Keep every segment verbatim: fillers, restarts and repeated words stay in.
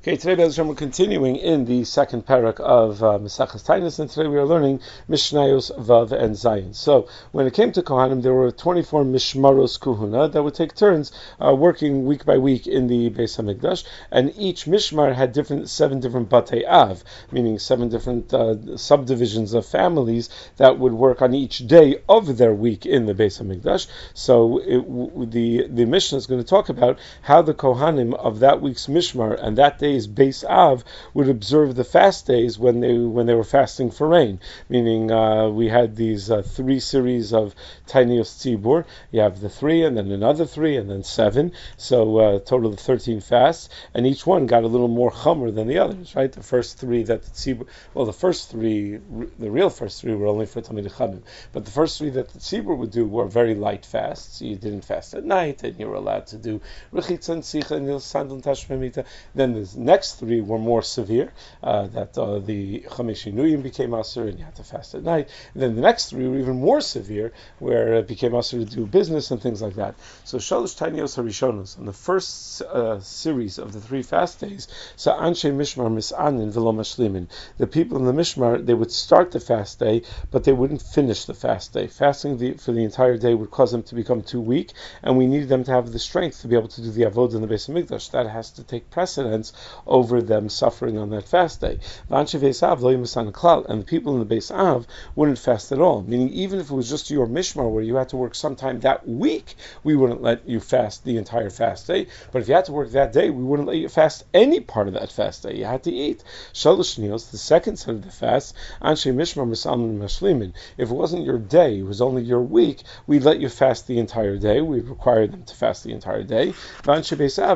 Okay, today Be'ez Hashem, we're continuing in the second parak of uh, Mesachas Tainus, and today we are learning Mishnayos Vav and Zayin. So, when it came to Kohanim, there were twenty-four Mishmaros Kuhuna that would take turns uh, working week by week in the Beis HaMikdash, and each Mishmar had different seven different Batei Av, meaning seven different uh, subdivisions of families that would work on each day of their week in the Beis HaMikdash. So, it, the, the Mishnah is going to talk about how the Kohanim of that week's Mishmar and that day Beis Av would observe the fast days when they when they were fasting for rain. Meaning, uh, we had these uh, three series of Tainios Tzibur. You have the three, and then another three, and then seven. So uh, total of thirteen fasts, and each one got a little more chomer than the others. Right? The first three that the Tzibur, well, the first three, the real first three were only for Talmidei Chachamim, but the first three that the Tzibur would do were very light fasts. You didn't fast at night, and you were allowed to do Rechitza and Sicha and Sandal Tashmemita. Then the next three were more severe, uh, that uh, the Chamesh Inuyim became Asur and you had to fast at night. And then the next three were even more severe, where it became Asur to do business and things like that. So Shalosh Tainios Harishonos, on the first uh, series of the three fast days, so Anshe Mishmar Misanin V'lo Mashlimin, the people in the Mishmar, they would start the fast day, but they wouldn't finish the fast day. Fasting the, for the entire day would cause them to become too weak, and we needed them to have the strength to be able to do the Avodah in the Beis HaMikdash. That has to take precedence over them suffering on that fast day. And the people in the Beis Av wouldn't fast at all, meaning even if it was just your Mishmar where you had to work sometime that week, we wouldn't let you fast the entire fast day. But if you had to work that day, we wouldn't let you fast any part of that fast day. You had to eat. Shalosh Shnios, the second set of the fast, Anshe Mishmar Misalmin Mashlimin. If it wasn't your day, it was only your week, we'd let you fast the entire day. We'd require them to fast the entire day. But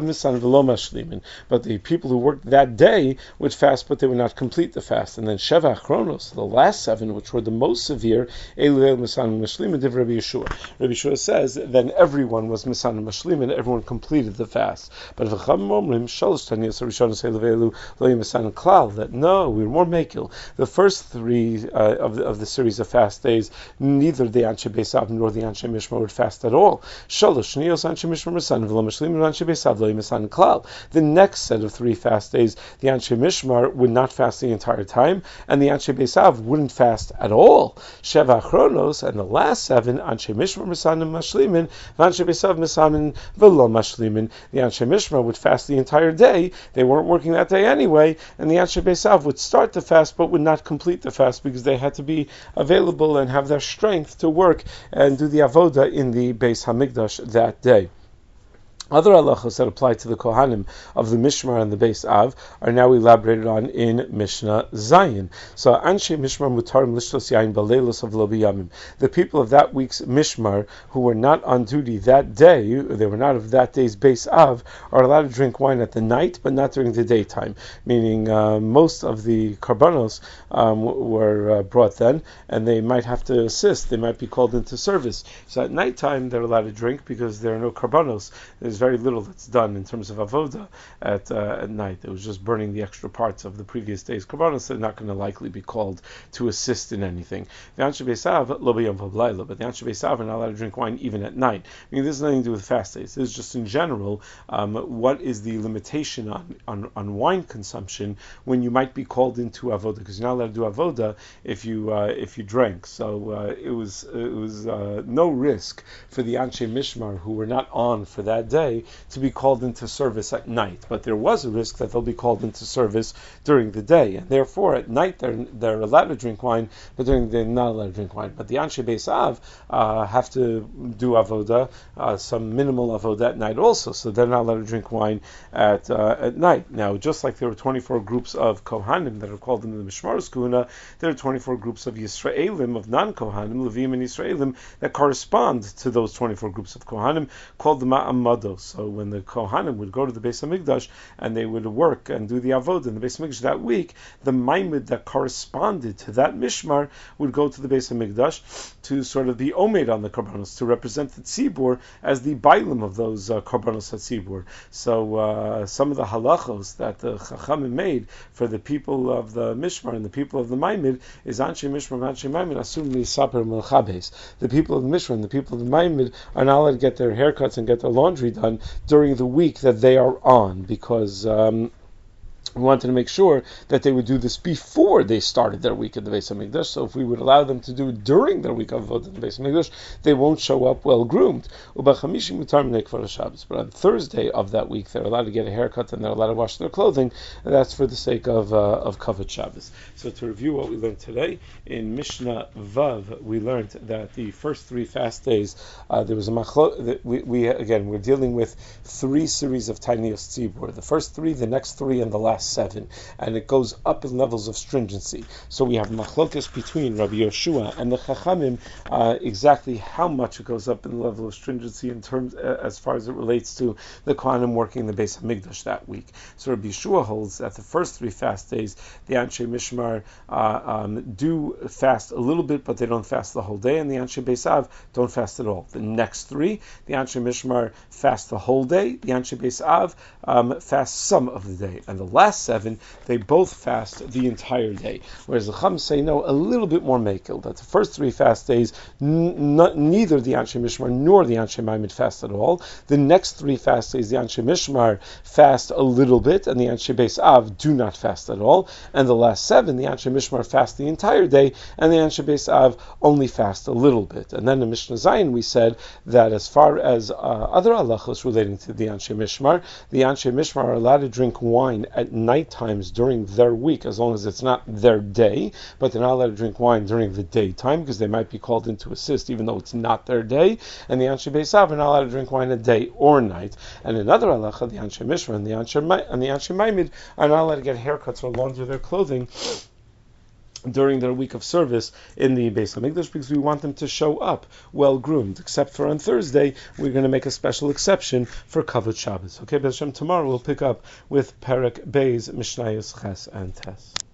the people who worked that day would fast, but they would not complete the fast. And then Sheva Achronos, the last seven, which were the most severe, Elul Misan Mashlimin, Div Rabbi Yeshua. Rabbi Yeshua says, then everyone was Misan Mashlimin, everyone completed the fast. But if Omrim Shalosh Tanios Harishonos Eluvelu Lo Misan Klal, that no, we were more Mekil. The first three uh, of the of the series of fast days, neither the Anshe Beis Av nor the Anshe Mishmar would fast at all. Shalosh Tanios Anshe Mishmar Misan V'lo Mashlimin Anshe Beis Av Lo Misan Klal. The next set of three fast days, the Anshe Mishmar would not fast the entire time, and the Anshe Beis Av wouldn't fast at all. Sheva Chronos, and the last seven, Anshe Mishmar Misanim Mashlimin, Anshe Beis Av Misanim V'lo Mashlimin. The Anshe Mishmar would fast the entire day. They weren't working that day anyway, and the Anshe Beis Av would start the fast but would not complete the fast because they had to be available and have their strength to work and do the avoda in the Beis HaMikdash that day. Other halachos that apply to the Kohanim of the Mishmar and the Beis Av are now elaborated on in Mishnah Zayin. So, Anshe Mishmar Mutarim Lishtos Yain Baleilos of Lo B'Yamim. The people of that week's Mishmar who were not on duty that day, they were not of that day's Beis Av, are allowed to drink wine at the night, but not during the daytime. Meaning, uh, most of the karbanos um, were uh, brought then, and they might have to assist. They might be called into service. So, at nighttime, they're allowed to drink because there are no karbanos. There's very little that's done in terms of avoda at uh, at night. It was just burning the extra parts of the previous day's karbanos. They're not going to likely be called to assist in anything. The Anshe Beis Av lo b'yom v'layla, but the Anshe Beis Av are not allowed to drink wine even at night. I mean, this has nothing to do with fast days. This is just in general, um, what is the limitation on, on, on wine consumption when you might be called into avoda? Because you're not allowed to do avoda if you uh, if you drank. So uh, it was it was uh, no risk for the Anshe Mishmar who were not on for that day to be called into service at night, but there was a risk that they'll be called into service during the day, and therefore at night they're they're allowed to drink wine, but during the day they're not allowed to drink wine. But the Anshe Beis Av uh, have to do avoda, uh, some minimal avoda at night also, so they're not allowed to drink wine at uh, at night. Now, just like there were twenty-four groups of Kohanim that are called into the Mishmaros Kuhuna, there are twenty-four groups of Yisraelim, of non-Kohanim, Levim and Yisraelim, that correspond to those twenty-four groups of Kohanim, called the Ma'amados. So when the Kohanim would go to the Beis HaMikdash and they would work and do the avodah in the Beis HaMikdash that week, the Maimid that corresponded to that Mishmar would go to the Beis HaMikdash to sort of be omed on the Karbanos, to represent the Tzibur as the Bailim of those uh, Karbanos HaTzibur. So uh, some of the halachos that the Chachamim made for the people of the Mishmar and the people of the Maimid is Anshe Mishmar and Anshe Maimid asum lisaper melchabes. The people of the Mishmar and the people of the Maimid are not allowed to get their haircuts and get their laundry done during the week that they are on, because um, We wanted to make sure that they would do this before they started their week at the Beis Hamikdash. So if we would allow them to do it during their week of Avodah in the Beis Hamikdash, they won't show up well groomed. But on Thursday of that week, they're allowed to get a haircut and they're allowed to wash their clothing, and that's for the sake of uh, of Kavod Shabbos. So to review what we learned today in Mishnah Vav, we learned that the first three fast days uh, there was a machlo. We, we again we're dealing with three series of Tainiyos Tzibur. The first three, the next three, and the last seven, and it goes up in levels of stringency. So we have machlokas between Rabbi Yoshua and the Chachamim, uh, exactly how much it goes up in the level of stringency in terms uh, as far as it relates to the Kohanim working the Beis Hamikdash that week. So Rabbi Yeshua holds that the first three fast days, the Anshe Mishmar uh, um, do fast a little bit, but they don't fast the whole day, and the Anshe Beis Av don't fast at all. The next three, the Anshe Mishmar fast the whole day, the Anshe Beis Av um, fast some of the day, and the last seven, they both fast the entire day. Whereas the Chum say, no, a little bit more makil, that the first three fast days, n- n- neither the Anshe Mishmar nor the Anshe Maimid fast at all. The next three fast days, the Anshe Mishmar fast a little bit, and the Anshe Beis Av do not fast at all. And the last seven, the Anshe Mishmar fast the entire day, and the Anshe Beis Av only fast a little bit. And then in Mishnah Zayin, we said that as far as uh, other halachos relating to the Anshe Mishmar, the Anshe Mishmar are allowed to drink wine at night times during their week, as long as it's not their day, but they're not allowed to drink wine during the daytime, because they might be called in to assist, even though it's not their day. And the Anshe Beis Av are not allowed to drink wine at day or night. And another halacha, the Anshe Mishmar and the Anshe and the Anshe Maimid are not allowed to get haircuts or launder their clothing during their week of service in the Beis Hamikdash, because we want them to show up well groomed. Except for on Thursday, we're going to make a special exception for Kavod Shabbos. Okay, B'Hashem, tomorrow we'll pick up with Perek Beis, Mishnayos Ches and Tes.